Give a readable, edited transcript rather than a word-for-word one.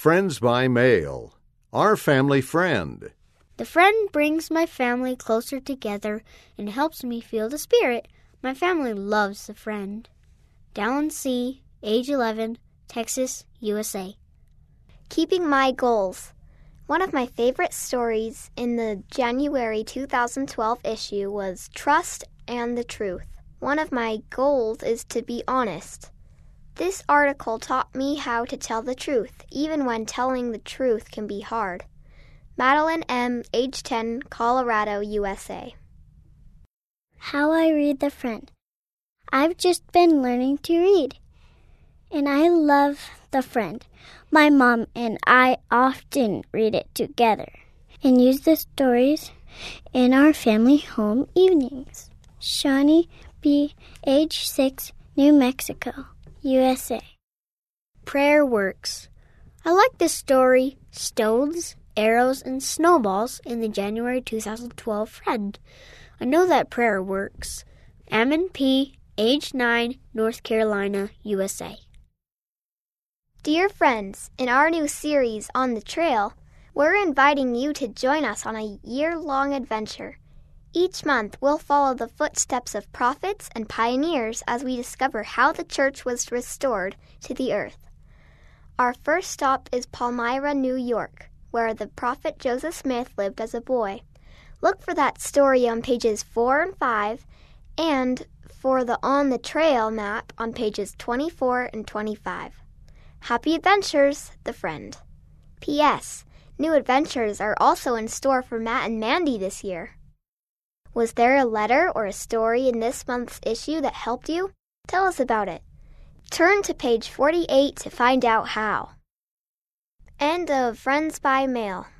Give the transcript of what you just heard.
Friends by Mail. Our Family Friend. The friend brings my family closer together and helps me feel the spirit. My family loves the friend. Dallin C., age 11, Texas, USA. Keeping my goals. One of my favorite stories in the January 2012 issue was Trust and the Truth. One of my goals is to be honest. This article taught me how to tell the truth, even when telling the truth can be hard. Madeline M., age 10, Colorado, USA. How I read The Friend. I've just been learning to read, and I love The Friend. My mom and I often read it together and use the stories in our family home evenings. Shawnee B., age 6, New Mexico, USA. Prayer Works. I like the story Stones, Arrows, and Snowballs in the January 2012 Friend. I know that prayer works. Ammon P., age 9, North Carolina, USA. Dear friends, in our new series On the Trail, we're inviting you to join us on a year-long adventure. Each month, we'll follow the footsteps of prophets and pioneers as we discover how the church was restored to the earth. Our first stop is Palmyra, New York, where the prophet Joseph Smith lived as a boy. Look for that story on pages 4 and 5, and for the On the Trail map on pages 24 and 25. Happy adventures, The Friend. P.S. New adventures are also in store for Matt and Mandy this year. Was there a letter or a story in this month's issue that helped you? Tell us about it. Turn to page 48 to find out how. End of Friends by Mail.